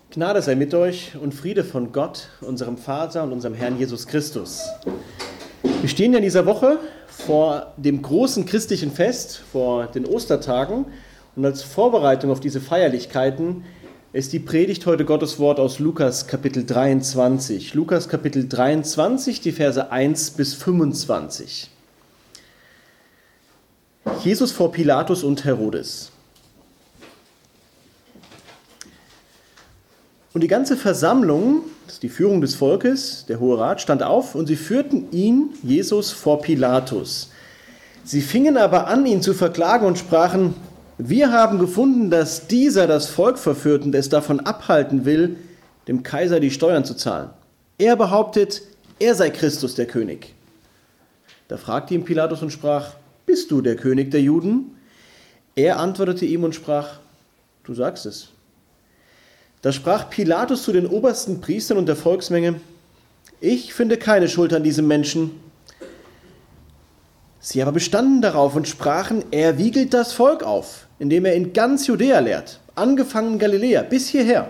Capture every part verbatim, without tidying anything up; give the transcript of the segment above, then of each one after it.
Gnade sei mit euch und Friede von Gott, unserem Vater und unserem Herrn Jesus Christus. Wir stehen ja in dieser Woche vor dem großen christlichen Fest, vor den Ostertagen. Und als Vorbereitung auf diese Feierlichkeiten ist die Predigt heute Gottes Wort aus Lukas Kapitel dreiundzwanzig. Lukas Kapitel dreiundzwanzig, die Verse eins bis fünfundzwanzig. Jesus vor Pilatus und Herodes. Und die ganze Versammlung, das ist die Führung des Volkes, der Hohe Rat, stand auf und sie führten ihn, Jesus, vor Pilatus. Sie fingen aber an, ihn zu verklagen und sprachen: Wir haben gefunden, dass dieser das Volk verführt und es davon abhalten will, dem Kaiser die Steuern zu zahlen. Er behauptet, er sei Christus, der König. Da fragte ihn Pilatus und sprach: Bist du der König der Juden? Er antwortete ihm und sprach: Du sagst es. Da sprach Pilatus zu den obersten Priestern und der Volksmenge: Ich finde keine Schuld an diesem Menschen. Sie aber bestanden darauf und sprachen: Er wiegelt das Volk auf, indem er in ganz Judäa lehrt, angefangen in Galiläa bis hierher.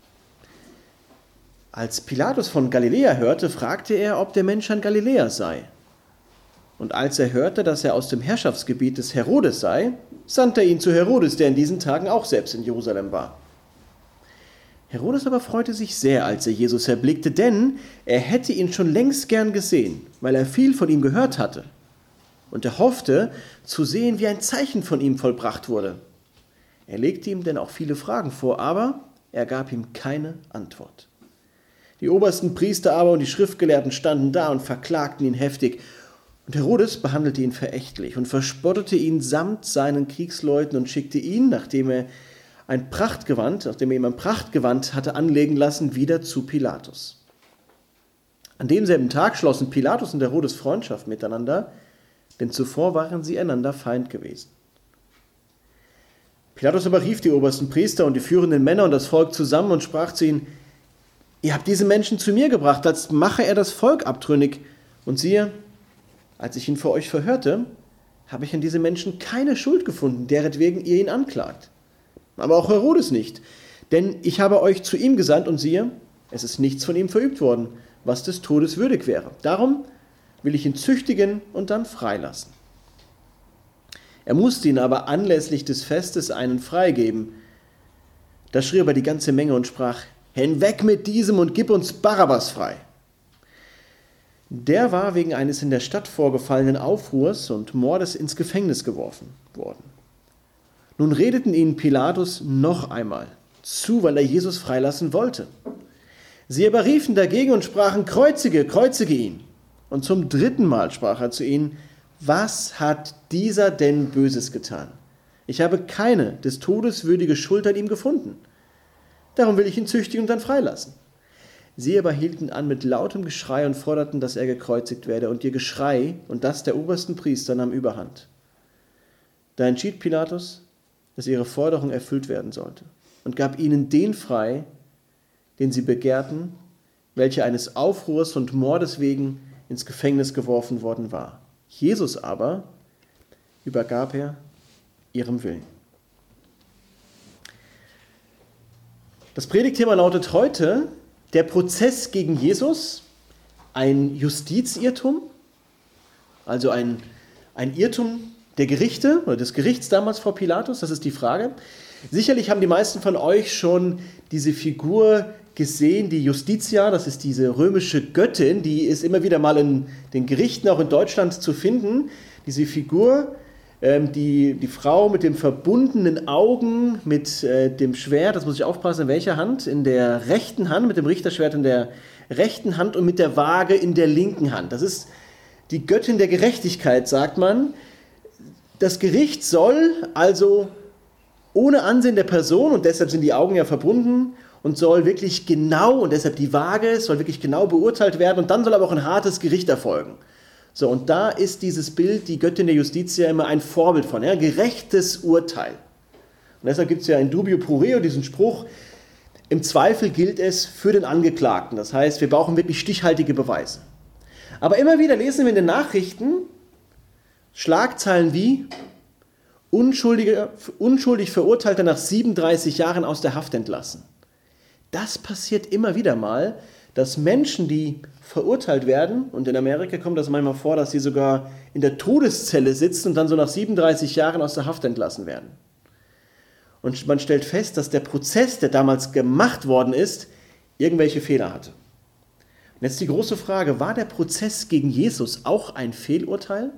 Als Pilatus von Galiläa hörte, fragte er, ob der Mensch ein Galiläer sei. Und als er hörte, dass er aus dem Herrschaftsgebiet des Herodes sei, sandte er ihn zu Herodes, der in diesen Tagen auch selbst in Jerusalem war. Herodes aber freute sich sehr, als er Jesus erblickte, denn er hätte ihn schon längst gern gesehen, weil er viel von ihm gehört hatte. Und er hoffte, zu sehen, wie ein Zeichen von ihm vollbracht wurde. Er legte ihm denn auch viele Fragen vor, aber er gab ihm keine Antwort. Die obersten Priester aber und die Schriftgelehrten standen da und verklagten ihn heftig. Und Herodes behandelte ihn verächtlich und verspottete ihn samt seinen Kriegsleuten und schickte ihn, nachdem er ein Prachtgewand, nachdem er ihm ein Prachtgewand hatte anlegen lassen, wieder zu Pilatus. An demselben Tag schlossen Pilatus und Herodes Freundschaft miteinander, denn zuvor waren sie einander Feind gewesen. Pilatus aber rief die obersten Priester und die führenden Männer und das Volk zusammen und sprach zu ihnen: Ihr habt diesen Menschen zu mir gebracht, als mache er das Volk abtrünnig. Und siehe, als ich ihn vor euch verhörte, habe ich an diesem Menschen keine Schuld gefunden, deretwegen ihr ihn anklagt. Aber auch Herodes nicht, denn ich habe euch zu ihm gesandt und siehe, es ist nichts von ihm verübt worden, was des Todes würdig wäre. Darum will ich ihn züchtigen und dann freilassen. Er musste ihn aber anlässlich des Festes einen freigeben. Da schrie aber die ganze Menge und sprach: Hinweg mit diesem und gib uns Barabbas frei. Der war wegen eines in der Stadt vorgefallenen Aufruhrs und Mordes ins Gefängnis geworfen worden. Nun redeten ihnen Pilatus noch einmal zu, weil er Jesus freilassen wollte. Sie aber riefen dagegen und sprachen: Kreuzige, kreuzige ihn. Und zum dritten Mal sprach er zu ihnen: Was hat dieser denn Böses getan? Ich habe keine des Todes würdige Schuld an ihm gefunden. Darum will ich ihn züchtigen und dann freilassen. Sie aber hielten an mit lautem Geschrei und forderten, dass er gekreuzigt werde. Und ihr Geschrei und das der obersten Priester nahm überhand. Da entschied Pilatus, dass ihre Forderung erfüllt werden sollte, und gab ihnen den frei, den sie begehrten, welcher eines Aufruhrs und Mordes wegen ins Gefängnis geworfen worden war. Jesus aber übergab er ihrem Willen. Das Predigtthema lautet heute: Der Prozess gegen Jesus, ein Justizirrtum, also ein, ein Irrtum der Gerichte oder des Gerichts damals vor Pilatus, das ist die Frage. Sicherlich haben die meisten von euch schon diese Figur gesehen, die Justitia, das ist diese römische Göttin, die ist immer wieder mal in den Gerichten, auch in Deutschland, zu finden. Diese Figur, ähm, die, die Frau mit dem verbundenen Augen, mit äh, dem Schwert, das muss ich aufpassen, in welcher Hand? In der rechten Hand, mit dem Richterschwert in der rechten Hand und mit der Waage in der linken Hand. Das ist die Göttin der Gerechtigkeit, sagt man. Das Gericht soll also ohne Ansehen der Person, und deshalb sind die Augen ja verbunden, und soll wirklich genau, und deshalb die Waage, soll wirklich genau beurteilt werden, und dann soll aber auch ein hartes Gericht erfolgen. So, und da ist dieses Bild, die Göttin der Justitia, immer ein Vorbild von, ja, gerechtes Urteil. Und deshalb gibt es ja in dubio pro reo diesen Spruch: Im Zweifel gilt es für den Angeklagten. Das heißt, wir brauchen wirklich stichhaltige Beweise. Aber immer wieder lesen wir in den Nachrichten Schlagzeilen wie: Unschuldige, unschuldig Verurteilter nach siebenunddreißig Jahren aus der Haft entlassen. Das passiert immer wieder mal, dass Menschen, die verurteilt werden, und in Amerika kommt das manchmal vor, dass sie sogar in der Todeszelle sitzen und dann so nach siebenunddreißig Jahren aus der Haft entlassen werden. Und man stellt fest, dass der Prozess, der damals gemacht worden ist, irgendwelche Fehler hatte. Und jetzt die große Frage, war der Prozess gegen Jesus auch ein Fehlurteil?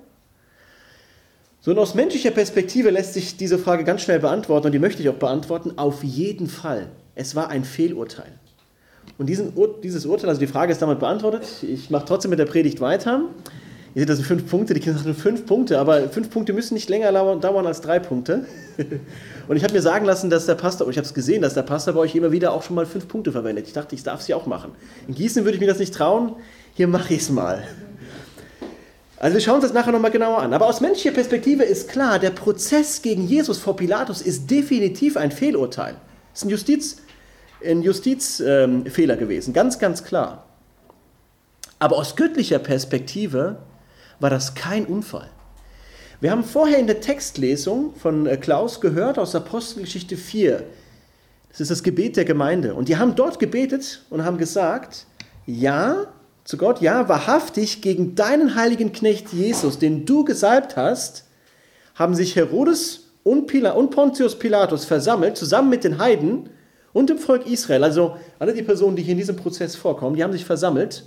So, und aus menschlicher Perspektive lässt sich diese Frage ganz schnell beantworten, und die möchte ich auch beantworten, auf jeden Fall. Es war ein Fehlurteil. Und diesen, dieses Urteil, also die Frage ist damit beantwortet. Ich mache trotzdem mit der Predigt weiter. Ihr seht, das sind fünf Punkte, die Kinder sagen fünf Punkte, aber fünf Punkte müssen nicht länger dauern als drei Punkte. Und ich habe mir sagen lassen, dass der Pastor, und ich habe es gesehen, dass der Pastor bei euch immer wieder auch schon mal fünf Punkte verwendet. Ich dachte, ich darf sie auch machen. In Gießen würde ich mir das nicht trauen, hier mache ich es mal. Also wir schauen uns das nachher nochmal genauer an. Aber aus menschlicher Perspektive ist klar, der Prozess gegen Jesus vor Pilatus ist definitiv ein Fehlurteil. Es ist ein Justiz, ein Justizfehler ähm, gewesen, ganz, ganz klar. Aber aus göttlicher Perspektive war das kein Unfall. Wir haben vorher in der Textlesung von Klaus gehört aus Apostelgeschichte vier. Das ist das Gebet der Gemeinde. Und die haben dort gebetet und haben gesagt, ja, zu Gott, ja, wahrhaftig gegen deinen heiligen Knecht Jesus, den du gesalbt hast, haben sich Herodes und, Pila- und Pontius Pilatus versammelt, zusammen mit den Heiden und dem Volk Israel. Also alle die Personen, die hier in diesem Prozess vorkommen, die haben sich versammelt,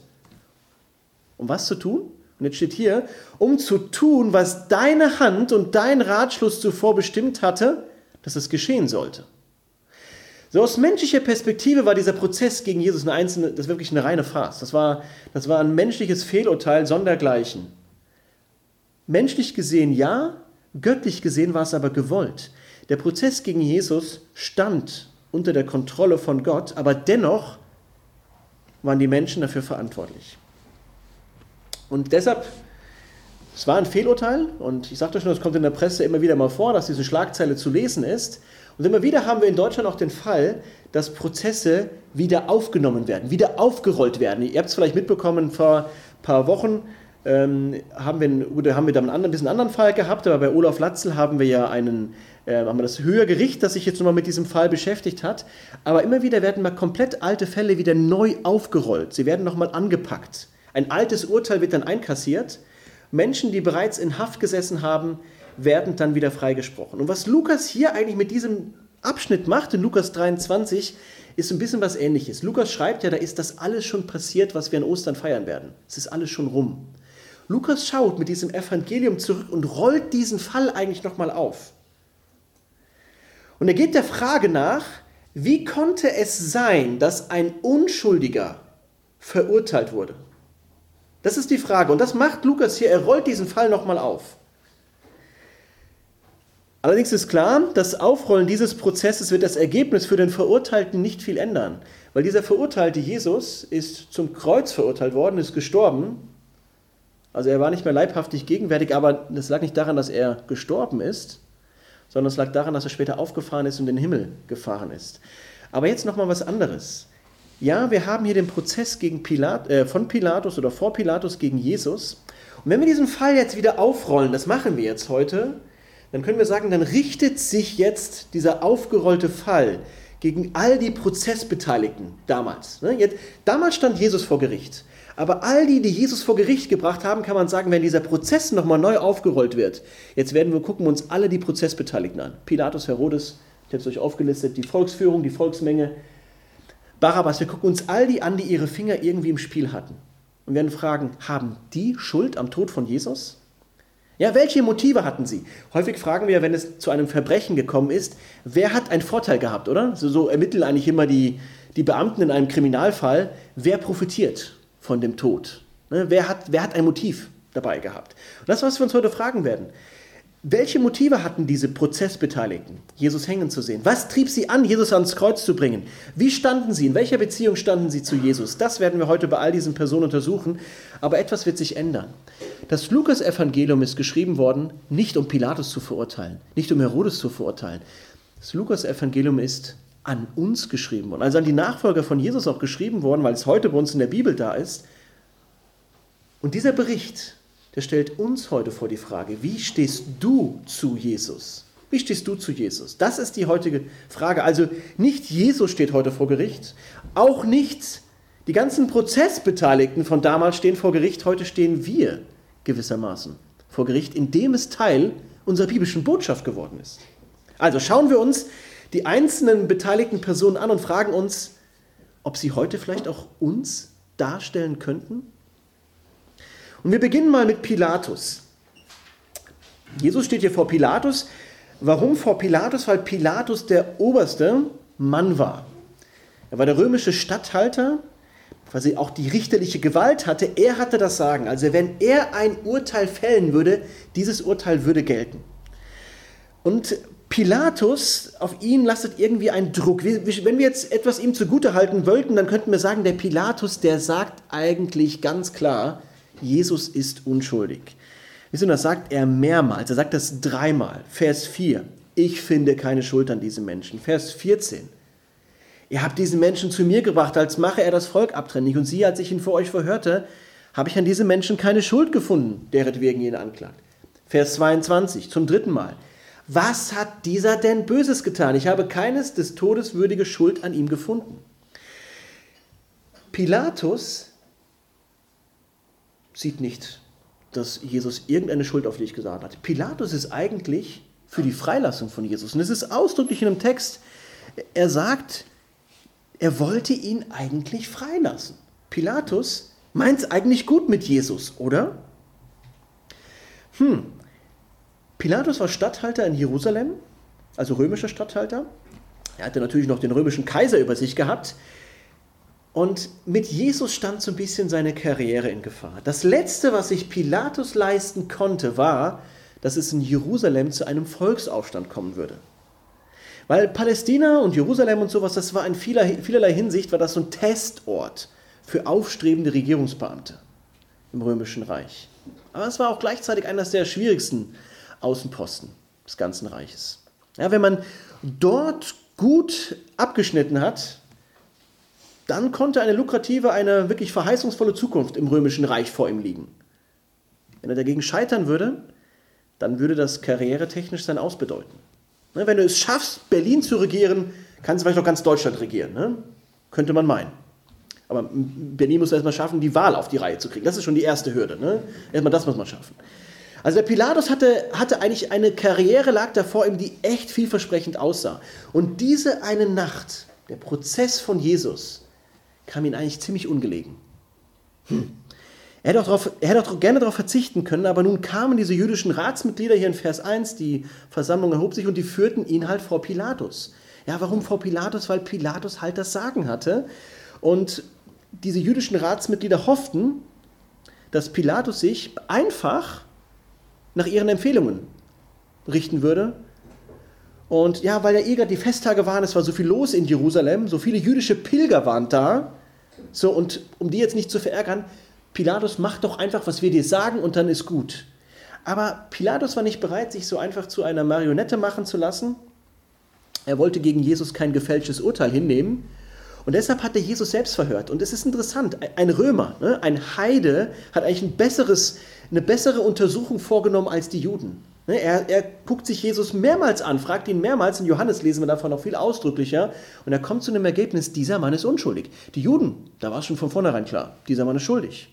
um was zu tun? Und jetzt steht hier, um zu tun, was deine Hand und dein Ratschluss zuvor bestimmt hatte, dass es geschehen sollte. So aus menschlicher Perspektive war dieser Prozess gegen Jesus eine einzelne, das war wirklich eine reine Farce. Das war, das war ein menschliches Fehlurteil sondergleichen. Menschlich gesehen ja, göttlich gesehen war es aber gewollt. Der Prozess gegen Jesus stand unter der Kontrolle von Gott, aber dennoch waren die Menschen dafür verantwortlich. Und deshalb, es war ein Fehlurteil, und ich sagte schon, es kommt in der Presse immer wieder mal vor, dass diese Schlagzeile zu lesen ist. Und immer wieder haben wir in Deutschland auch den Fall, dass Prozesse wieder aufgenommen werden, wieder aufgerollt werden. Ihr habt es vielleicht mitbekommen, vor ein paar Wochen ähm, haben, wir, oder haben wir da einen anderen, ein bisschen anderen Fall gehabt, aber bei Olaf Latzel haben wir ja einen, äh, haben wir das Höhergericht, das sich jetzt nochmal mit diesem Fall beschäftigt hat. Aber immer wieder werden mal komplett alte Fälle wieder neu aufgerollt. Sie werden nochmal angepackt. Ein altes Urteil wird dann einkassiert. Menschen, die bereits in Haft gesessen haben, werden dann wieder freigesprochen. Und was Lukas hier eigentlich mit diesem Abschnitt macht, in Lukas dreiundzwanzig, ist ein bisschen was Ähnliches. Lukas schreibt ja, da ist das alles schon passiert, was wir an Ostern feiern werden. Es ist alles schon rum. Lukas schaut mit diesem Evangelium zurück und rollt diesen Fall eigentlich nochmal auf. Und er geht der Frage nach, wie konnte es sein, dass ein Unschuldiger verurteilt wurde? Das ist die Frage. Und das macht Lukas hier, er rollt diesen Fall nochmal auf. Allerdings ist klar, das Aufrollen dieses Prozesses wird das Ergebnis für den Verurteilten nicht viel ändern. Weil dieser Verurteilte Jesus ist zum Kreuz verurteilt worden, ist gestorben. Also er war nicht mehr leibhaftig gegenwärtig, aber das lag nicht daran, dass er gestorben ist, sondern es lag daran, dass er später aufgefahren ist und in den Himmel gefahren ist. Aber jetzt nochmal was anderes. Ja, wir haben hier den Prozess gegen Pilat, äh, von Pilatus oder vor Pilatus gegen Jesus. Und wenn wir diesen Fall jetzt wieder aufrollen, das machen wir jetzt heute, dann können wir sagen, dann richtet sich jetzt dieser aufgerollte Fall gegen all die Prozessbeteiligten damals. Jetzt, damals stand Jesus vor Gericht. Aber all die, die Jesus vor Gericht gebracht haben, kann man sagen, wenn dieser Prozess nochmal neu aufgerollt wird, jetzt werden wir gucken uns alle die Prozessbeteiligten an. Pilatus, Herodes, ich habe es euch aufgelistet, die Volksführung, die Volksmenge, Barabbas, wir gucken uns all die an, die ihre Finger irgendwie im Spiel hatten. Und werden fragen, haben die Schuld am Tod von Jesus? Ja, welche Motive hatten sie? Häufig fragen wir, wenn es zu einem Verbrechen gekommen ist, wer hat einen Vorteil gehabt, oder? So, so ermitteln eigentlich immer die, die Beamten in einem Kriminalfall, wer profitiert von dem Tod? Ne, wer hat, wer hat ein Motiv dabei gehabt? Und das ist, was wir uns heute fragen werden. Welche Motive hatten diese Prozessbeteiligten, Jesus hängen zu sehen? Was trieb sie an, Jesus ans Kreuz zu bringen? Wie standen sie? In welcher Beziehung standen sie zu Jesus? Das werden wir heute bei all diesen Personen untersuchen. Aber etwas wird sich ändern. Das Lukas-Evangelium ist geschrieben worden, nicht um Pilatus zu verurteilen, nicht um Herodes zu verurteilen. Das Lukas-Evangelium ist an uns geschrieben worden, also an die Nachfolger von Jesus auch geschrieben worden, weil es heute bei uns in der Bibel da ist. Und dieser Bericht, der stellt uns heute vor die Frage, wie stehst du zu Jesus? Wie stehst du zu Jesus? Das ist die heutige Frage. Also nicht Jesus steht heute vor Gericht, auch nicht die ganzen Prozessbeteiligten von damals stehen vor Gericht, heute stehen wir gewissermaßen vor Gericht, indem es Teil unserer biblischen Botschaft geworden ist. Also schauen wir uns die einzelnen beteiligten Personen an und fragen uns, ob sie heute vielleicht auch uns darstellen könnten. Und wir beginnen mal mit Pilatus. Jesus steht hier vor Pilatus. Warum vor Pilatus? Weil Pilatus der oberste Mann war. Er war der römische Statthalter, quasi auch die richterliche Gewalt hatte. Er hatte das Sagen. Also wenn er ein Urteil fällen würde, dieses Urteil würde gelten. Und Pilatus, auf ihn lastet irgendwie ein Druck. Wenn wir jetzt etwas ihm zugutehalten wollten, dann könnten wir sagen, der Pilatus, der sagt eigentlich ganz klar, Jesus ist unschuldig. Wisst ihr, das sagt er mehrmals. Er sagt das dreimal. Vers vier. Ich finde keine Schuld an diesem Menschen. Vers vierzehn. Ihr habt diesen Menschen zu mir gebracht, als mache er das Volk abtrünnig. Und siehe, als ich ihn vor euch verhörte, habe ich an diesem Menschen keine Schuld gefunden, deretwegen ihn anklagt. Vers zweiundzwanzig. Zum dritten Mal. Was hat dieser denn Böses getan? Ich habe keines des Todes würdige Schuld an ihm gefunden. Pilatus sieht nicht, dass Jesus irgendeine Schuld auf dich gesagt hat. Pilatus ist eigentlich für die Freilassung von Jesus. Und es ist ausdrücklich in einem Text, er sagt, er wollte ihn eigentlich freilassen. Pilatus meint es eigentlich gut mit Jesus, oder? Hm. Pilatus war Statthalter in Jerusalem, also römischer Statthalter. Er hatte natürlich noch den römischen Kaiser über sich gehabt. Und mit Jesus stand so ein bisschen seine Karriere in Gefahr. Das Letzte, was sich Pilatus leisten konnte, war, dass es in Jerusalem zu einem Volksaufstand kommen würde. Weil Palästina und Jerusalem und sowas, das war in vieler, vielerlei Hinsicht, war das so ein Testort für aufstrebende Regierungsbeamte im Römischen Reich. Aber es war auch gleichzeitig eines der schwierigsten Außenposten des ganzen Reiches. Ja, wenn man dort gut abgeschnitten hat, dann konnte eine lukrative, eine wirklich verheißungsvolle Zukunft im Römischen Reich vor ihm liegen. Wenn er dagegen scheitern würde, dann würde das karrieretechnisch sein Aus bedeuten. Ne, wenn du es schaffst, Berlin zu regieren, kannst du vielleicht auch ganz Deutschland regieren. Ne? Könnte man meinen. Aber Berlin muss erstmal schaffen, die Wahl auf die Reihe zu kriegen. Das ist schon die erste Hürde. Ne? Erstmal das muss man schaffen. Also der Pilatus hatte, hatte eigentlich eine Karriere, lag da vor ihm, die echt vielversprechend aussah. Und diese eine Nacht, der Prozess von Jesus, kam ihm eigentlich ziemlich ungelegen. Hm. Er hätte, auch darauf, er hätte auch gerne darauf verzichten können, aber nun kamen diese jüdischen Ratsmitglieder hier in Vers eins, die Versammlung erhob sich und die führten ihn halt vor Pilatus. Ja, warum vor Pilatus? Weil Pilatus halt das Sagen hatte. Und diese jüdischen Ratsmitglieder hofften, dass Pilatus sich einfach nach ihren Empfehlungen richten würde. Und ja, weil ja eh gerade die Festtage waren, es war so viel los in Jerusalem, so viele jüdische Pilger waren da. So, und um die jetzt nicht zu verärgern, Pilatus, mach doch einfach, was wir dir sagen und dann ist gut. Aber Pilatus war nicht bereit, sich so einfach zu einer Marionette machen zu lassen. Er wollte gegen Jesus kein gefälschtes Urteil hinnehmen. Und deshalb hat er Jesus selbst verhört. Und es ist interessant, ein Römer, ne, ein Heide, hat eigentlich ein besseres, eine bessere Untersuchung vorgenommen als die Juden. Ne, er, er guckt sich Jesus mehrmals an, fragt ihn mehrmals, in Johannes lesen wir davon noch viel ausdrücklicher, und er kommt zu einem Ergebnis, dieser Mann ist unschuldig. Die Juden, da war es schon von vornherein klar, dieser Mann ist schuldig.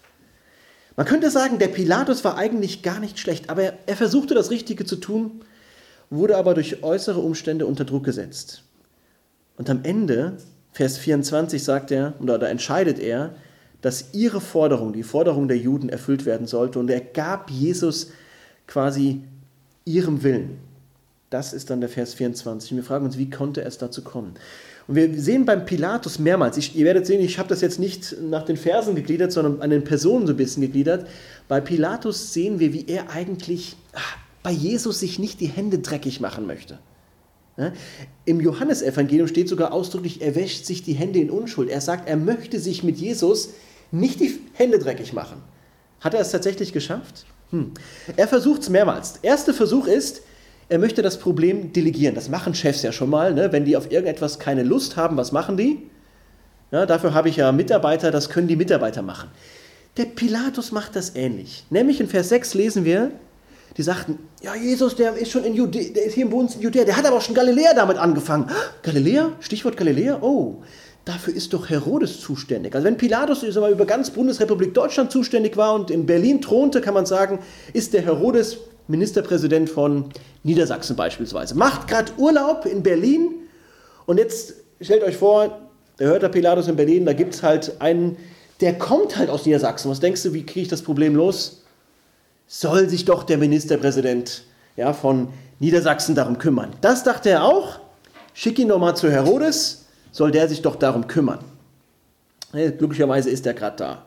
Man könnte sagen, der Pilatus war eigentlich gar nicht schlecht, aber er, er versuchte das Richtige zu tun, wurde aber durch äußere Umstände unter Druck gesetzt. Und am Ende, Vers vierundzwanzig, sagt er, oder da entscheidet er, dass ihre Forderung, die Forderung der Juden erfüllt werden sollte, und er gab Jesus quasi ihrem Willen. Das ist dann der Vers vierundzwanzig. Und wir fragen uns, wie konnte es dazu kommen? Und wir sehen beim Pilatus mehrmals, ich, ihr werdet sehen, ich habe das jetzt nicht nach den Versen gegliedert, sondern an den Personen so ein bisschen gegliedert. Bei Pilatus sehen wir, wie er eigentlich ach, bei Jesus sich nicht die Hände dreckig machen möchte. Ja? Im Johannesevangelium steht sogar ausdrücklich, er wäscht sich die Hände in Unschuld. Er sagt, er möchte sich mit Jesus nicht die Hände dreckig machen. Hat er es tatsächlich geschafft? Hm. Er versucht es mehrmals. Der erste Versuch ist, er möchte das Problem delegieren. Das machen Chefs ja schon mal. Ne? Wenn die auf irgendetwas keine Lust haben, was machen die? Ja, dafür habe ich ja Mitarbeiter, das können die Mitarbeiter machen. Der Pilatus macht das ähnlich. Nämlich in Vers sechs lesen wir, Die sagten, ja, Jesus, der ist schon in Judäa, der ist hier bei uns in Judäa, der hat aber auch schon Galiläa damit angefangen. Galiläa? Stichwort Galiläa? Oh, dafür ist doch Herodes zuständig. Also wenn Pilatus ich sag mal, über ganz Bundesrepublik Deutschland zuständig war und in Berlin thronte, kann man sagen, ist der Herodes Ministerpräsident von Niedersachsen beispielsweise. Macht gerade Urlaub in Berlin und jetzt stellt euch vor, da hört der Pilatus in Berlin, da gibt es halt einen, der kommt halt aus Niedersachsen. Was denkst du, wie kriege ich das Problem los? Soll sich doch der Ministerpräsident ja, von Niedersachsen darum kümmern. Das dachte er auch. Schick ihn doch mal zu Herodes, soll der sich doch darum kümmern. Glücklicherweise ist er gerade da.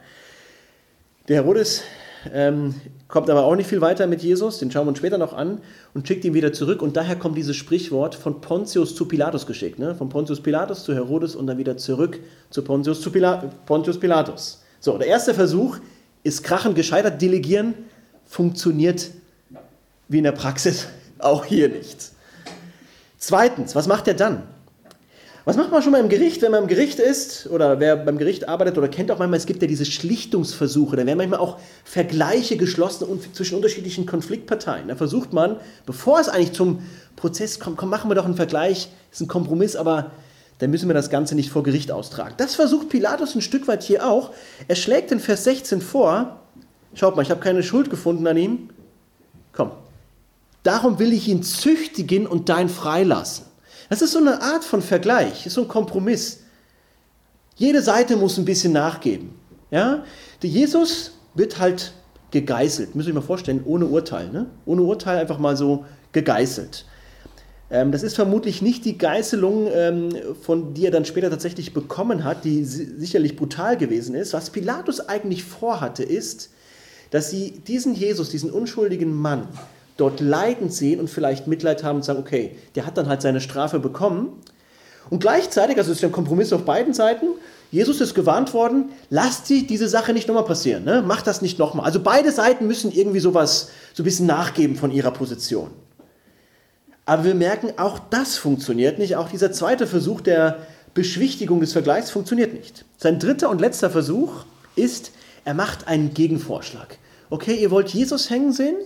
Der Herodes ähm, kommt aber auch nicht viel weiter mit Jesus, den schauen wir uns später noch an, und schickt ihn wieder zurück. Und daher kommt dieses Sprichwort von Pontius zu Pilatus geschickt. Ne? Von Pontius Pilatus zu Herodes und dann wieder zurück zu Pontius, zu Pila- Pontius Pilatus. So, der erste Versuch ist krachend gescheitert. Delegieren funktioniert wie in der Praxis auch hier nicht. Zweitens, was macht er dann? Was macht man schon mal im Gericht, wenn man im Gericht ist oder wer beim Gericht arbeitet oder kennt auch manchmal, es gibt ja diese Schlichtungsversuche, da werden manchmal auch Vergleiche geschlossen zwischen unterschiedlichen Konfliktparteien. Da versucht man, bevor es eigentlich zum Prozess kommt, komm, machen wir doch einen Vergleich, ist ein Kompromiss, aber dann müssen wir das Ganze nicht vor Gericht austragen. Das versucht Pilatus ein Stück weit hier auch. Er schlägt in Vers sechzehn vor, schaut mal, ich habe keine Schuld gefunden an ihm, komm, darum will ich ihn züchtigen und dein freilassen. Das ist so eine Art von Vergleich, ist so ein Kompromiss. Jede Seite muss ein bisschen nachgeben. Ja? Der Jesus wird halt gegeißelt, müsst ihr euch mal vorstellen, ohne Urteil. Ne? Ohne Urteil einfach mal so gegeißelt. Ähm, das ist vermutlich nicht die Geißelung, ähm, von die er dann später tatsächlich bekommen hat, die si- sicherlich brutal gewesen ist. Was Pilatus eigentlich vorhatte, ist, dass sie diesen Jesus, diesen unschuldigen Mann, dort leidend sehen und vielleicht Mitleid haben und sagen, okay, der hat dann halt seine Strafe bekommen. Und gleichzeitig, also es ist ja ein Kompromiss auf beiden Seiten, Jesus ist gewarnt worden, lasst sie diese Sache nicht nochmal passieren, ne? Macht das nicht nochmal. Also beide Seiten müssen irgendwie sowas, so ein bisschen nachgeben von ihrer Position. Aber wir merken, auch das funktioniert nicht. Auch dieser zweite Versuch der Beschwichtigung des Vergleichs funktioniert nicht. Sein dritter und letzter Versuch ist, er macht einen Gegenvorschlag. Okay, ihr wollt Jesus hängen sehen?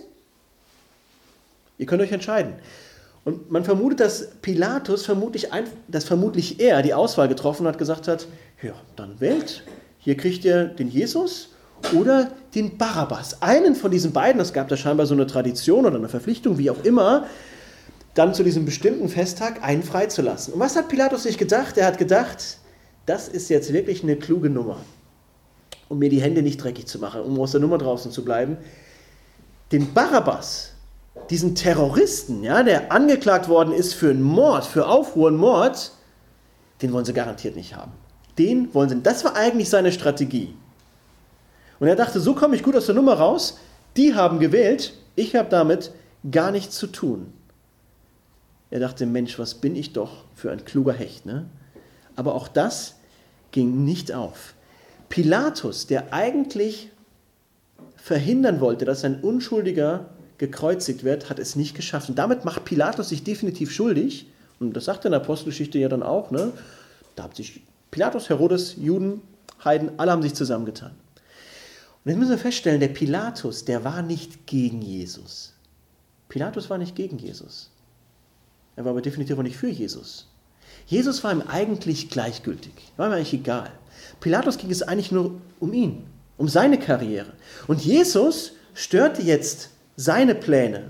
Ihr könnt euch entscheiden. Und man vermutet, dass Pilatus vermutlich, ein, dass vermutlich er die Auswahl getroffen hat, gesagt hat, ja, dann wählt. Hier kriegt ihr den Jesus oder den Barabbas. Einen von diesen beiden, es gab da scheinbar so eine Tradition oder eine Verpflichtung, wie auch immer, dann zu diesem bestimmten Festtag einen freizulassen. Und was hat Pilatus sich gedacht? Er hat gedacht, das ist jetzt wirklich eine kluge Nummer, um mir die Hände nicht dreckig zu machen, um aus der Nummer draußen zu bleiben. Den Barabbas, diesen Terroristen, ja, der angeklagt worden ist für einen Mord, für Aufruhr und Mord, den wollen sie garantiert nicht haben. Den wollen sie, das war eigentlich seine Strategie. Und er dachte, so komme ich gut aus der Nummer raus, die haben gewählt, ich habe damit gar nichts zu tun. Er dachte, Mensch, was bin ich doch für ein kluger Hecht, ne? Aber auch das ging nicht auf. Pilatus, der eigentlich verhindern wollte, dass ein Unschuldiger gekreuzigt wird, hat es nicht geschafft. Und damit macht Pilatus sich definitiv schuldig. Und das sagt er in der Apostelgeschichte ja dann auch. Ne? Da haben sich Pilatus, Herodes, Juden, Heiden, alle haben sich zusammengetan. Und jetzt müssen wir feststellen, der Pilatus, der war nicht gegen Jesus. Pilatus war nicht gegen Jesus. Er war aber definitiv auch nicht für Jesus. Jesus war ihm eigentlich gleichgültig. War ihm eigentlich egal. Pilatus ging es eigentlich nur um ihn, um seine Karriere. Und Jesus störte jetzt seine Pläne.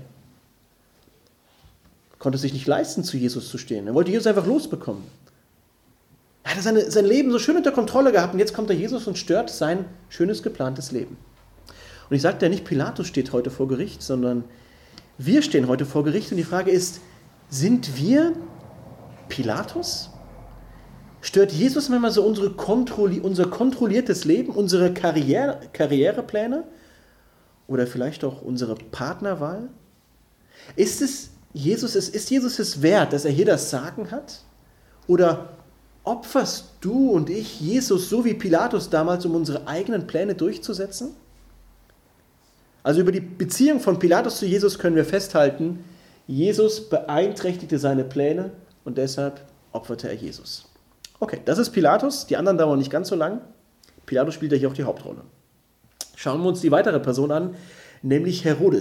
Konnte sich nicht leisten, zu Jesus zu stehen. Er wollte Jesus einfach losbekommen. Er hatte seine, sein Leben so schön unter Kontrolle gehabt und jetzt kommt der Jesus und stört sein schönes, geplantes Leben. Und ich sagte ja nicht, Pilatus steht heute vor Gericht, sondern wir stehen heute vor Gericht und die Frage ist, sind wir Pilatus? Stört Jesus manchmal so unsere kontrolli- unser kontrolliertes Leben, unsere Karriere, Karrierepläne? Oder vielleicht auch unsere Partnerwahl? Ist es Jesus, ist Jesus es wert, dass er hier das Sagen hat? Oder opferst du und ich Jesus so wie Pilatus damals, um unsere eigenen Pläne durchzusetzen? Also über die Beziehung von Pilatus zu Jesus können wir festhalten, Jesus beeinträchtigte seine Pläne und deshalb opferte er Jesus. Okay, das ist Pilatus, die anderen dauern nicht ganz so lang. Pilatus spielt ja hier auch die Hauptrolle. Schauen wir uns die weitere Person an, nämlich Herodes.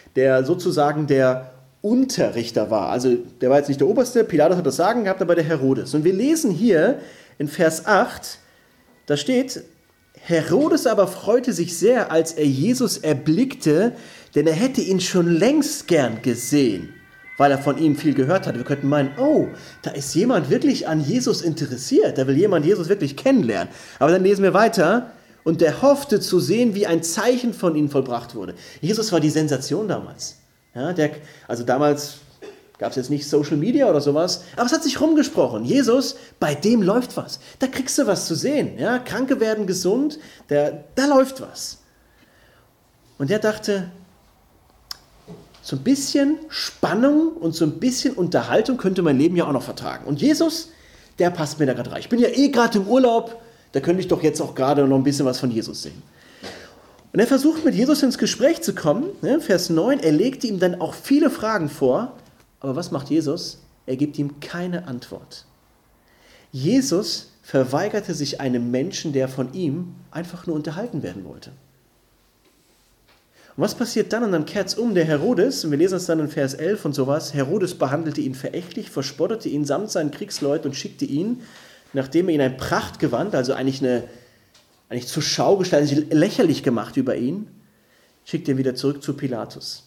der sozusagen der Unterrichter war. Also der war jetzt nicht der Oberste, Pilatus hat das Sagen gehabt, aber der Herodes. Und wir lesen hier in Vers acht, da steht, Herodes aber freute sich sehr, als er Jesus erblickte, denn er hätte ihn schon längst gern gesehen, weil er von ihm viel gehört hatte. Wir könnten meinen, oh, da ist jemand wirklich an Jesus interessiert, da will jemand Jesus wirklich kennenlernen. Aber dann lesen wir weiter, und der hoffte zu sehen, wie ein Zeichen von ihnen vollbracht wurde. Jesus war die Sensation damals. Ja, der, also damals gab es jetzt nicht Social Media oder sowas, aber es hat sich rumgesprochen. Jesus, bei dem läuft was. Da kriegst du was zu sehen. Ja? Kranke werden gesund, der, da läuft was. Und er dachte, so ein bisschen Spannung und so ein bisschen Unterhaltung könnte mein Leben ja auch noch vertragen. Und Jesus, der passt mir da gerade rein. Ich bin ja eh gerade im Urlaub, da könnte ich doch jetzt auch gerade noch ein bisschen was von Jesus sehen. Und er versucht mit Jesus ins Gespräch zu kommen. Ne? Vers neun, er legte ihm dann auch viele Fragen vor. Aber was macht Jesus? Er gibt ihm keine Antwort. Jesus verweigerte sich einem Menschen, der von ihm einfach nur unterhalten werden wollte. Und was passiert dann? Und dann kehrt es um, der Herodes, und wir lesen es dann in Vers elf und sowas, Herodes behandelte ihn verächtlich, verspottete ihn samt seinen Kriegsleuten und schickte ihn, nachdem er ihn ein Prachtgewand, also eigentlich eine eigentlich zur Schau gestellt, sich lächerlich gemacht über ihn, schickt ihn wieder zurück zu Pilatus.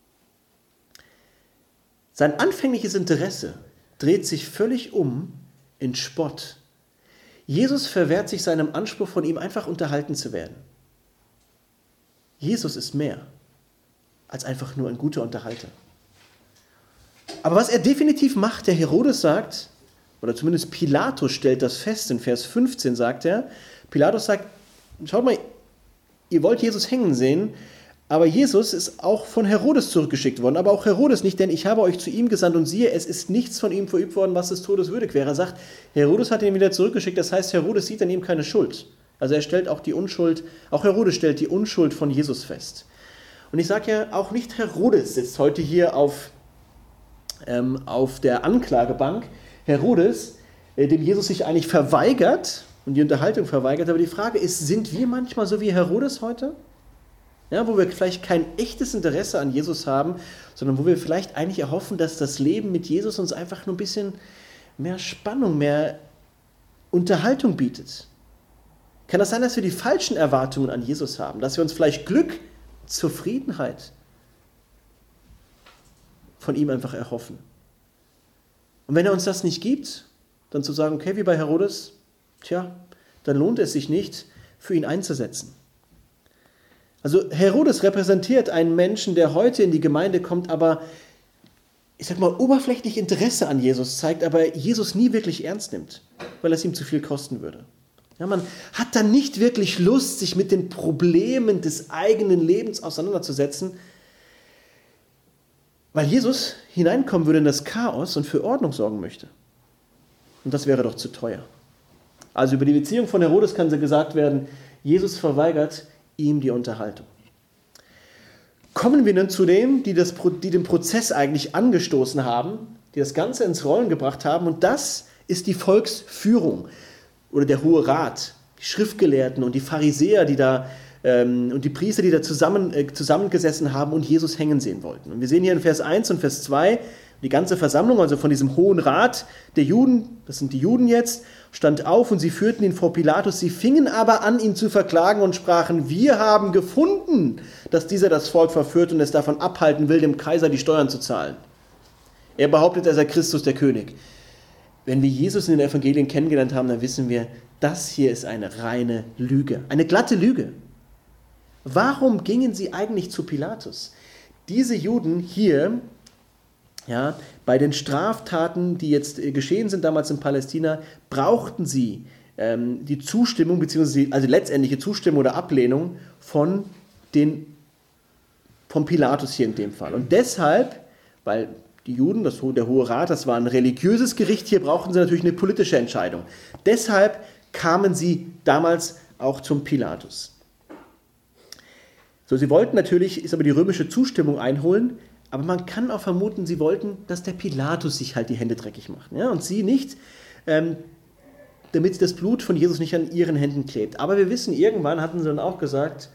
Sein anfängliches Interesse dreht sich völlig um in Spott. Jesus verwehrt sich seinem Anspruch, von ihm einfach unterhalten zu werden. Jesus ist mehr als einfach nur ein guter Unterhalter. Aber was er definitiv macht, der Herodes sagt, oder zumindest Pilatus stellt das fest, in Vers fünfzehn sagt er, Pilatus sagt, schaut mal, ihr wollt Jesus hängen sehen, aber Jesus ist auch von Herodes zurückgeschickt worden, aber auch Herodes nicht, denn ich habe euch zu ihm gesandt und siehe, es ist nichts von ihm verübt worden, was des Todes würdig wäre. Er sagt, Herodes hat ihn wieder zurückgeschickt, das heißt, Herodes sieht an ihm keine Schuld. Also er stellt auch die Unschuld, auch Herodes stellt die Unschuld von Jesus fest. Und ich sage ja, auch nicht Herodes sitzt heute hier auf, ähm, auf der Anklagebank. Herodes, äh, dem Jesus sich eigentlich verweigert, und die Unterhaltung verweigert. Aber die Frage ist, sind wir manchmal so wie Herodes heute? Ja, wo wir vielleicht kein echtes Interesse an Jesus haben, sondern wo wir vielleicht eigentlich erhoffen, dass das Leben mit Jesus uns einfach nur ein bisschen mehr Spannung, mehr Unterhaltung bietet. Kann das sein, dass wir die falschen Erwartungen an Jesus haben? Dass wir uns vielleicht Glück, Zufriedenheit von ihm einfach erhoffen? Und wenn er uns das nicht gibt, dann zu sagen, okay, wie bei Herodes, tja, dann lohnt es sich nicht, für ihn einzusetzen. Also Herodes repräsentiert einen Menschen, der heute in die Gemeinde kommt, aber, ich sag mal, oberflächlich Interesse an Jesus zeigt, aber Jesus nie wirklich ernst nimmt, weil es ihm zu viel kosten würde. Ja, man hat dann nicht wirklich Lust, sich mit den Problemen des eigenen Lebens auseinanderzusetzen, weil Jesus hineinkommen würde in das Chaos und für Ordnung sorgen möchte. Und das wäre doch zu teuer. Also über die Beziehung von Herodes kann gesagt werden, Jesus verweigert ihm die Unterhaltung. Kommen wir nun zu dem, die, das, die den Prozess eigentlich angestoßen haben, die das Ganze ins Rollen gebracht haben, und das ist die Volksführung oder der Hohe Rat, die Schriftgelehrten und die Pharisäer, die da ähm, und die Priester, die da zusammen, äh, zusammengesessen haben und Jesus hängen sehen wollten. Und wir sehen hier in Vers eins und Vers zwei, die ganze Versammlung, also von diesem Hohen Rat der Juden, das sind die Juden jetzt, stand auf und sie führten ihn vor Pilatus. Sie fingen aber an, ihn zu verklagen und sprachen, wir haben gefunden, dass dieser das Volk verführt und es davon abhalten will, dem Kaiser die Steuern zu zahlen. Er behauptet, er sei Christus, der König. Wenn wir Jesus in den Evangelien kennengelernt haben, dann wissen wir, das hier ist eine reine Lüge, eine glatte Lüge. Warum gingen sie eigentlich zu Pilatus? Diese Juden hier, ja, bei den Straftaten, die jetzt geschehen sind damals in Palästina, brauchten sie ähm, die Zustimmung, beziehungsweise also letztendliche Zustimmung oder Ablehnung von den, von Pilatus hier in dem Fall. Und deshalb, weil die Juden, das, der Hohe Rat, das war ein religiöses Gericht, hier brauchten sie natürlich eine politische Entscheidung. Deshalb kamen sie damals auch zum Pilatus. So, sie wollten natürlich, ist aber die römische Zustimmung einholen, aber man kann auch vermuten, sie wollten, dass der Pilatus sich halt die Hände dreckig macht. Ja? Und sie nicht, ähm, damit das Blut von Jesus nicht an ihren Händen klebt. Aber wir wissen, irgendwann hatten sie dann auch gesagt,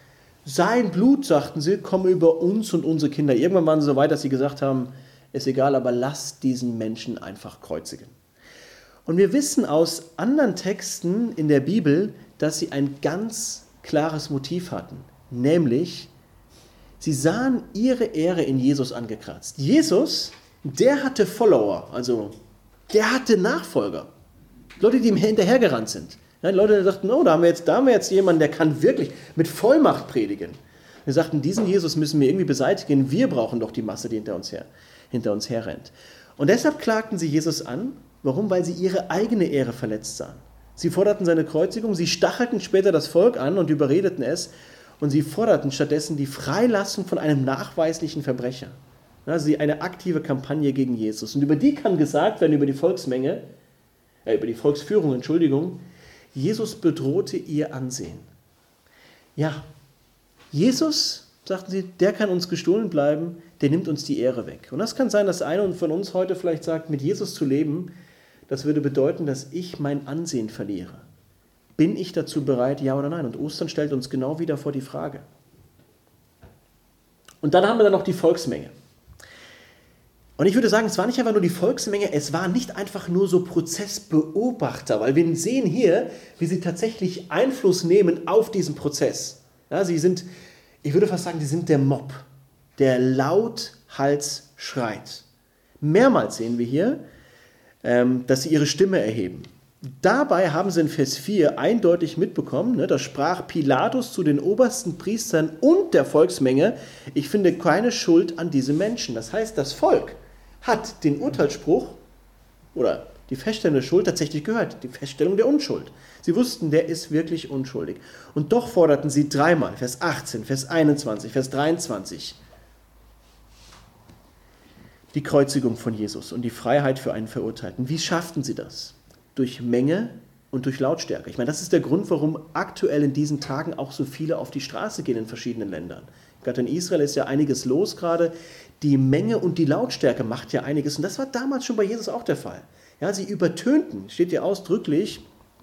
sein Blut, sagten sie, komme über uns und unsere Kinder. Irgendwann waren sie so weit, dass sie gesagt haben, ist egal, aber lasst diesen Menschen einfach kreuzigen. Und wir wissen aus anderen Texten in der Bibel, dass sie ein ganz klares Motiv hatten, nämlich sie sahen ihre Ehre in Jesus angekratzt. Jesus, der hatte Follower, also der hatte Nachfolger, Leute, die ihm hinterhergerannt sind. Ja, die Leute dachten, oh, da haben wir jetzt, da haben wir jetzt jemanden, der kann wirklich mit Vollmacht predigen. Wir sagten, diesen Jesus müssen wir irgendwie beseitigen, wir brauchen doch die Masse, die hinter uns her, hinter uns herrennt. Und deshalb klagten sie Jesus an. Warum? Weil sie ihre eigene Ehre verletzt sahen. Sie forderten seine Kreuzigung, sie stachelten später das Volk an und überredeten es und sie forderten stattdessen die Freilassung von einem nachweislichen Verbrecher. Also eine aktive Kampagne gegen Jesus. Und über die kann gesagt werden, über die Volksmenge, äh, über die Volksführung, Entschuldigung, Jesus bedrohte ihr Ansehen. Ja, Jesus, sagten sie, der kann uns gestohlen bleiben, der nimmt uns die Ehre weg. Und das kann sein, dass einer von uns heute vielleicht sagt, mit Jesus zu leben, das würde bedeuten, dass ich mein Ansehen verliere. Bin ich dazu bereit, ja oder nein? Und Ostern stellt uns genau wieder vor die Frage. Und dann haben wir dann noch die Volksmenge. Und ich würde sagen, es war nicht einfach nur die Volksmenge, es waren nicht einfach nur so Prozessbeobachter, weil wir sehen hier, wie sie tatsächlich Einfluss nehmen auf diesen Prozess. Ja, sie sind, ich würde fast sagen, sie sind der Mob, der lauthals schreit. Mehrmals sehen wir hier, dass sie ihre Stimme erheben. Dabei haben sie in Vers vier eindeutig mitbekommen, da sprach Pilatus zu den obersten Priestern und der Volksmenge, ich finde keine Schuld an diese Menschen. Das heißt, das Volk hat den Urteilsspruch oder die Feststellung der Schuld tatsächlich gehört, die Feststellung der Unschuld. Sie wussten, der ist wirklich unschuldig. Und doch forderten sie dreimal, Vers achtzehn, Vers einundzwanzig, Vers dreiundzwanzig, die Kreuzigung von Jesus und die Freiheit für einen Verurteilten. Wie schafften sie das? Durch Menge und durch Lautstärke. Ich meine, das ist der Grund, warum aktuell in diesen Tagen auch so viele auf die Straße gehen in verschiedenen Ländern. Gerade in Israel ist ja einiges los gerade. Die Menge und die Lautstärke macht ja einiges. Und das war damals schon bei Jesus auch der Fall. Ja, sie übertönten, steht ja ausdrücklich,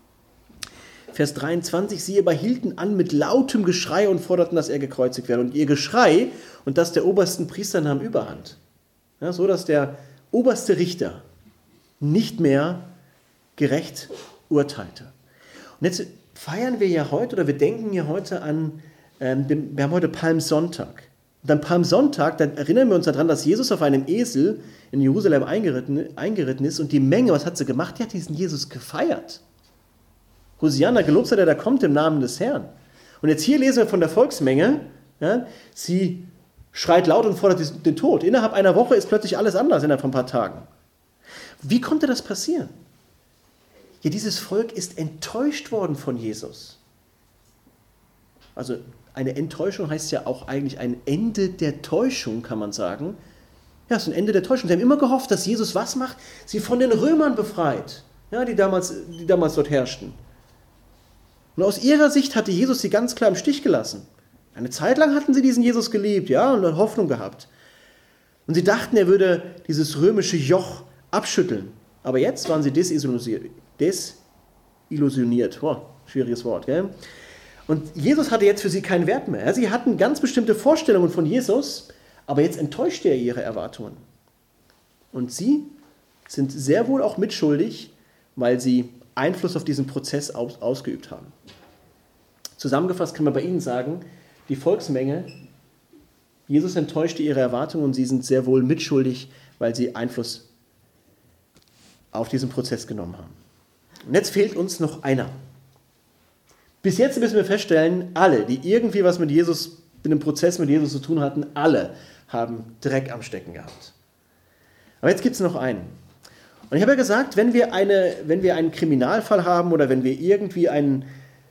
Vers dreiundzwanzig, sie aber hielten an mit lautem Geschrei und forderten, dass er gekreuzigt werde. Und ihr Geschrei und das der obersten Priester nahm Überhand. Ja, so dass der oberste Richter nicht mehr gerecht urteilte. Und jetzt feiern wir ja heute, oder wir denken ja heute an, ähm, den, wir haben heute Palmsonntag. Und am Palmsonntag, dann erinnern wir uns daran, dass Jesus auf einem Esel in Jerusalem eingeritten, eingeritten ist und die Menge, was hat sie gemacht? Die hat diesen Jesus gefeiert. Hosianna, gelobt sei der, der kommt im Namen des Herrn. Und jetzt hier lesen wir von der Volksmenge, ja, sie schreit laut und fordert den Tod. Innerhalb einer Woche ist plötzlich alles anders, innerhalb von ein paar Tagen. Wie konnte das passieren? Ja, dieses Volk ist enttäuscht worden von Jesus. Also eine Enttäuschung heißt ja auch eigentlich ein Ende der Täuschung, kann man sagen. Ja, es ist ein Ende der Täuschung. Sie haben immer gehofft, dass Jesus was macht? Sie von den Römern befreit, ja, die, damals, die damals dort herrschten. Und aus ihrer Sicht hatte Jesus sie ganz klar im Stich gelassen. Eine Zeit lang hatten sie diesen Jesus geliebt, ja, und Hoffnung gehabt. Und sie dachten, er würde dieses römische Joch abschütteln. Aber jetzt waren sie desillusioniert. Desillusioniert. Oh, schwieriges Wort, gell? Und Jesus hatte jetzt für sie keinen Wert mehr. Sie hatten ganz bestimmte Vorstellungen von Jesus, aber jetzt enttäuschte er ihre Erwartungen. Und sie sind sehr wohl auch mitschuldig, weil sie Einfluss auf diesen Prozess aus, ausgeübt haben. Zusammengefasst kann man bei ihnen sagen, die Volksmenge, Jesus enttäuschte ihre Erwartungen und sie sind sehr wohl mitschuldig, weil sie Einfluss auf diesen Prozess genommen haben. Und jetzt fehlt uns noch einer. Bis jetzt müssen wir feststellen, alle, die irgendwie was mit Jesus, mit einem Prozess mit Jesus zu tun hatten, alle haben Dreck am Stecken gehabt. Aber jetzt gibt es noch einen. Und ich habe ja gesagt, wenn wir, eine, wenn wir einen Kriminalfall haben oder wenn wir irgendwie einen,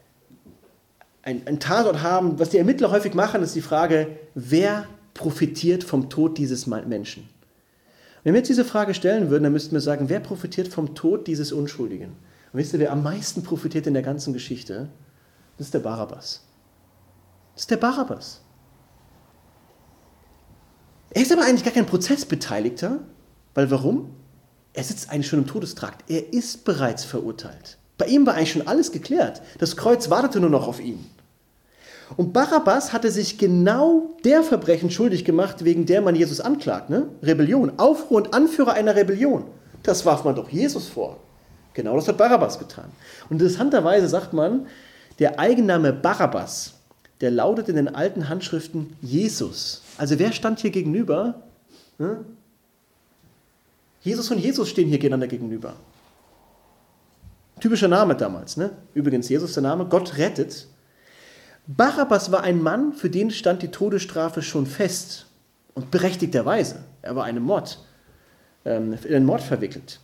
einen, einen Tatort haben, was die Ermittler häufig machen, ist die Frage, wer profitiert vom Tod dieses Menschen? Wenn wir jetzt diese Frage stellen würden, dann müssten wir sagen, wer profitiert vom Tod dieses Unschuldigen? Und wisst ihr, wer am meisten profitiert in der ganzen Geschichte? Das ist der Barabbas. Das ist der Barabbas. Er ist aber eigentlich gar kein Prozessbeteiligter, weil warum? Er sitzt eigentlich schon im Todestrakt. Er ist bereits verurteilt. Bei ihm war eigentlich schon alles geklärt. Das Kreuz wartete nur noch auf ihn. Und Barabbas hatte sich genau der Verbrechen schuldig gemacht, wegen der man Jesus anklagt. Ne? Rebellion, Aufruhr und Anführer einer Rebellion. Das warf man doch Jesus vor. Genau das hat Barabbas getan. Und interessanterweise sagt man, der Eigenname Barabbas, der lautet in den alten Handschriften Jesus. Also wer stand hier gegenüber? Ne? Jesus und Jesus stehen hier gegeneinander gegenüber. Typischer Name damals. Ne? Übrigens, Jesus der Name, Gott rettet. Barabbas war ein Mann, für den stand die Todesstrafe schon fest. Und berechtigterweise. Er war einem Mord, ähm, in einen Mord verwickelt.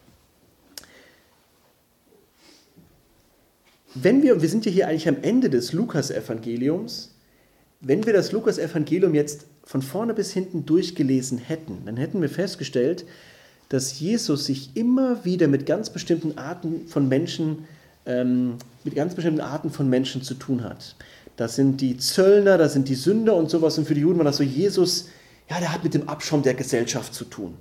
Wenn wir, wir sind ja hier eigentlich am Ende des Lukas-Evangeliums, wenn wir das Lukas-Evangelium jetzt von vorne bis hinten durchgelesen hätten, dann hätten wir festgestellt, dass Jesus sich immer wieder mit ganz bestimmten Arten von Menschen, ähm, mit ganz bestimmten Arten von Menschen zu tun hat. Das sind die Zöllner, das sind die Sünder und sowas. Und für die Juden war das so, Jesus, ja, der hat mit dem Abschaum der Gesellschaft zu tun.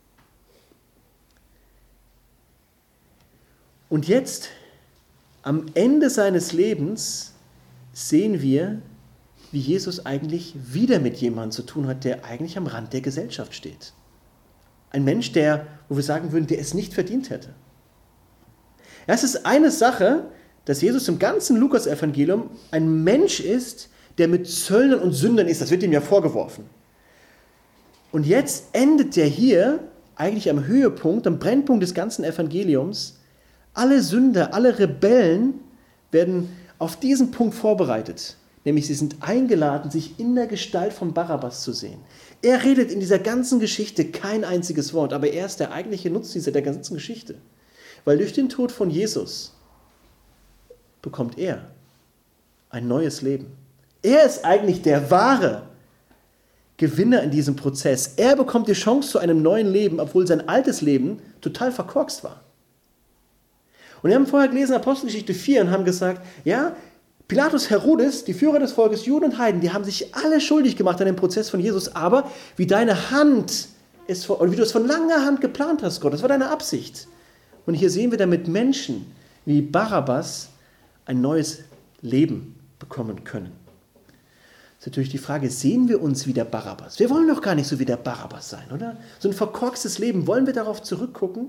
Und jetzt, am Ende seines Lebens, sehen wir, wie Jesus eigentlich wieder mit jemandem zu tun hat, der eigentlich am Rand der Gesellschaft steht. Ein Mensch, der, wo wir sagen würden, der es nicht verdient hätte. Ja, es ist eine Sache, dass Jesus im ganzen Lukas-Evangelium ein Mensch ist, der mit Zöllnern und Sündern ist. Das wird ihm ja vorgeworfen. Und jetzt endet er hier eigentlich am Höhepunkt, am Brennpunkt des ganzen Evangeliums. Alle Sünder, alle Rebellen werden auf diesen Punkt vorbereitet. Nämlich sie sind eingeladen, sich in der Gestalt von Barabbas zu sehen. Er redet in dieser ganzen Geschichte kein einziges Wort, aber er ist der eigentliche Nutznießer der ganzen Geschichte. Weil durch den Tod von Jesus bekommt er ein neues Leben. Er ist eigentlich der wahre Gewinner in diesem Prozess. Er bekommt die Chance zu einem neuen Leben, obwohl sein altes Leben total verkorkst war. Und wir haben vorher gelesen, Apostelgeschichte vier, und haben gesagt, ja, Pilatus, Herodes, die Führer des Volkes, Juden und Heiden, die haben sich alle schuldig gemacht an dem Prozess von Jesus, aber wie deine Hand es, oder wie du es von langer Hand geplant hast, Gott, das war deine Absicht. Und hier sehen wir damit Menschen wie Barabbas ein neues Leben bekommen können. Das ist natürlich die Frage, sehen wir uns wie der Barabbas? Wir wollen doch gar nicht so wie der Barabbas sein, oder? So ein verkorkstes Leben, wollen wir darauf zurückgucken?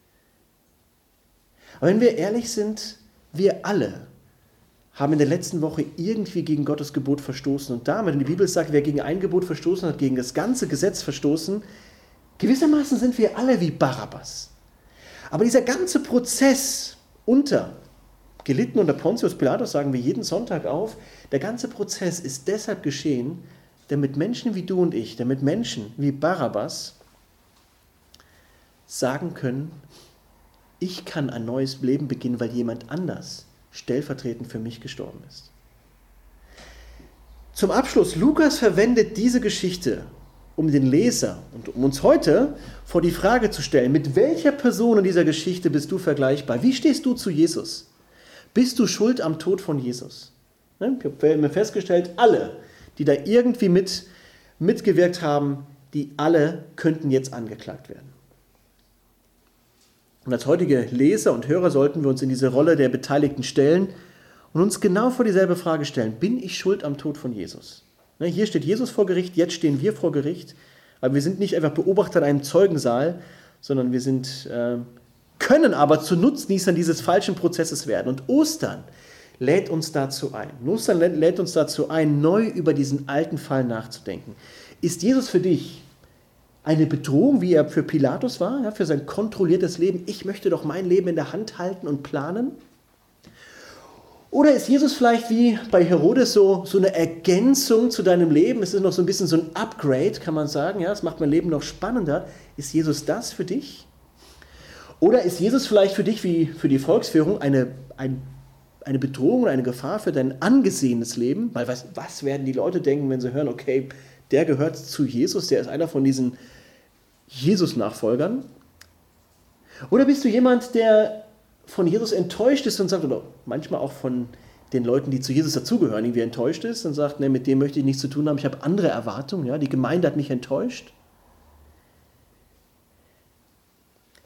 Aber wenn wir ehrlich sind, wir alle haben in der letzten Woche irgendwie gegen Gottes Gebot verstoßen. Und damit, wenn die Bibel sagt, wer gegen ein Gebot verstoßen hat, gegen das ganze Gesetz verstoßen, gewissermaßen sind wir alle wie Barabbas. Aber dieser ganze Prozess unter, gelitten unter Pontius Pilatus, sagen wir jeden Sonntag auf, der ganze Prozess ist deshalb geschehen, damit Menschen wie du und ich, damit Menschen wie Barabbas sagen können, ich kann ein neues Leben beginnen, weil jemand anders stellvertretend für mich gestorben ist. Zum Abschluss, Lukas verwendet diese Geschichte, um den Leser und um uns heute vor die Frage zu stellen, mit welcher Person in dieser Geschichte bist du vergleichbar? Wie stehst du zu Jesus? Bist du schuld am Tod von Jesus? Wir haben festgestellt, alle, die da irgendwie mit, mitgewirkt haben, die alle könnten jetzt angeklagt werden. Und als heutige Leser und Hörer sollten wir uns in diese Rolle der Beteiligten stellen und uns genau vor dieselbe Frage stellen. Bin ich schuld am Tod von Jesus? Hier steht Jesus vor Gericht, jetzt stehen wir vor Gericht. Aber wir sind nicht einfach Beobachter in einem Zeugensaal, sondern wir sind, äh, können aber zu Nutznießern dieses falschen Prozesses werden. Und Ostern lädt uns dazu ein. Ostern lädt uns dazu ein, neu über diesen alten Fall nachzudenken. Ist Jesus für dich eine Bedrohung, wie er für Pilatus war, ja, für sein kontrolliertes Leben? Ich möchte doch mein Leben in der Hand halten und planen. Oder ist Jesus vielleicht wie bei Herodes so, so eine Ergänzung zu deinem Leben? Es ist noch so ein bisschen so ein Upgrade, kann man sagen. Ja, es macht mein Leben noch spannender. Ist Jesus das für dich? Oder ist Jesus vielleicht für dich wie für die Volksführung eine, ein, eine Bedrohung oder eine Gefahr für dein angesehenes Leben? Weil was, was werden die Leute denken, wenn sie hören, okay, der gehört zu Jesus, der ist einer von diesen Jesus-Nachfolgern? Oder bist du jemand, der von Jesus enttäuscht ist und sagt, oder manchmal auch von den Leuten, die zu Jesus dazugehören, irgendwie enttäuscht ist und sagt, nee, mit dem möchte ich nichts zu tun haben, ich habe andere Erwartungen, ja, die Gemeinde hat mich enttäuscht.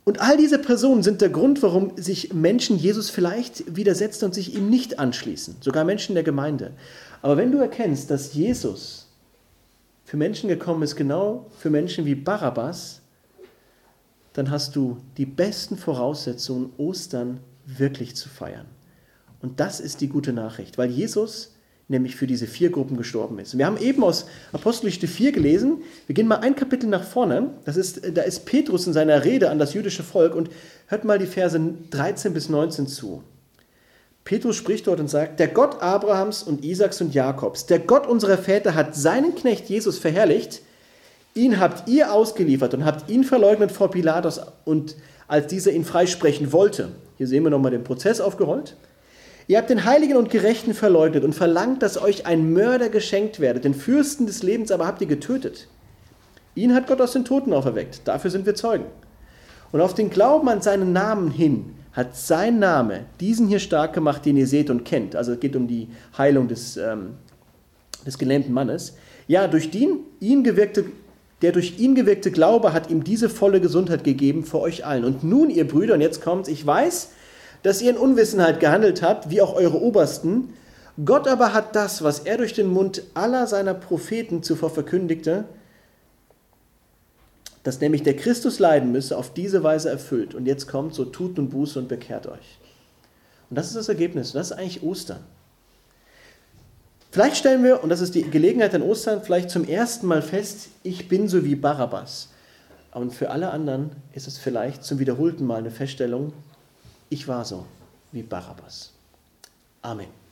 Und all diese Personen sind der Grund, warum sich Menschen Jesus vielleicht widersetzen und sich ihm nicht anschließen, sogar Menschen der Gemeinde. Aber wenn du erkennst, dass Jesus für Menschen gekommen ist, genau für Menschen wie Barabbas, dann hast du die besten Voraussetzungen, Ostern wirklich zu feiern. Und das ist die gute Nachricht, weil Jesus nämlich für diese vier Gruppen gestorben ist. Und wir haben eben aus Apostelgeschichte vier gelesen, wir gehen mal ein Kapitel nach vorne, das ist, da ist Petrus in seiner Rede an das jüdische Volk und hört mal die Verse dreizehn bis neunzehn zu. Petrus spricht dort und sagt, der Gott Abrahams und Isaaks und Jakobs, der Gott unserer Väter hat seinen Knecht Jesus verherrlicht, ihn habt ihr ausgeliefert und habt ihn verleugnet vor Pilatus und als dieser ihn freisprechen wollte. Hier sehen wir nochmal den Prozess aufgerollt. Ihr habt den Heiligen und Gerechten verleugnet und verlangt, dass euch ein Mörder geschenkt werde. Den Fürsten des Lebens aber habt ihr getötet. Ihn hat Gott aus den Toten auferweckt. Dafür sind wir Zeugen. Und auf den Glauben an seinen Namen hin hat sein Name diesen hier stark gemacht, den ihr seht und kennt. Also es geht um die Heilung des, ähm, des gelähmten Mannes. Ja, durch den, ihn gewirkte, der durch ihn gewirkte Glaube hat ihm diese volle Gesundheit gegeben vor euch allen. Und nun, ihr Brüder, und jetzt kommt's, ich weiß, dass ihr in Unwissenheit gehandelt habt, wie auch eure Obersten. Gott aber hat das, was er durch den Mund aller seiner Propheten zuvor verkündigte, dass nämlich der Christus leiden müsse, auf diese Weise erfüllt. Und jetzt kommt, so tut nun Buße und bekehrt euch. Und das ist das Ergebnis. Das ist eigentlich Ostern. Vielleicht stellen wir, und das ist die Gelegenheit an Ostern, vielleicht zum ersten Mal fest, ich bin so wie Barabbas. Und für alle anderen ist es vielleicht zum wiederholten Mal eine Feststellung, ich war so wie Barabbas. Amen.